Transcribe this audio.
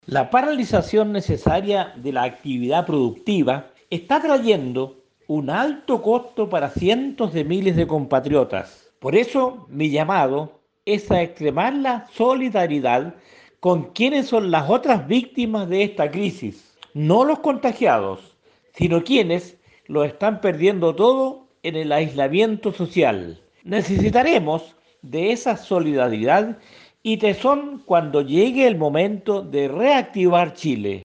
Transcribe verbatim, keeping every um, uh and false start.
La paralización necesaria de la actividad productiva está trayendo un alto costo para cientos de miles de compatriotas. Por eso mi llamado es a extremar la solidaridad con quienes son las otras víctimas de esta crisis, no los contagiados, sino quienes lo están perdiendo todo en el aislamiento social. Necesitaremos de esa solidaridad y tesón cuando llegue el momento de reactivar Chile.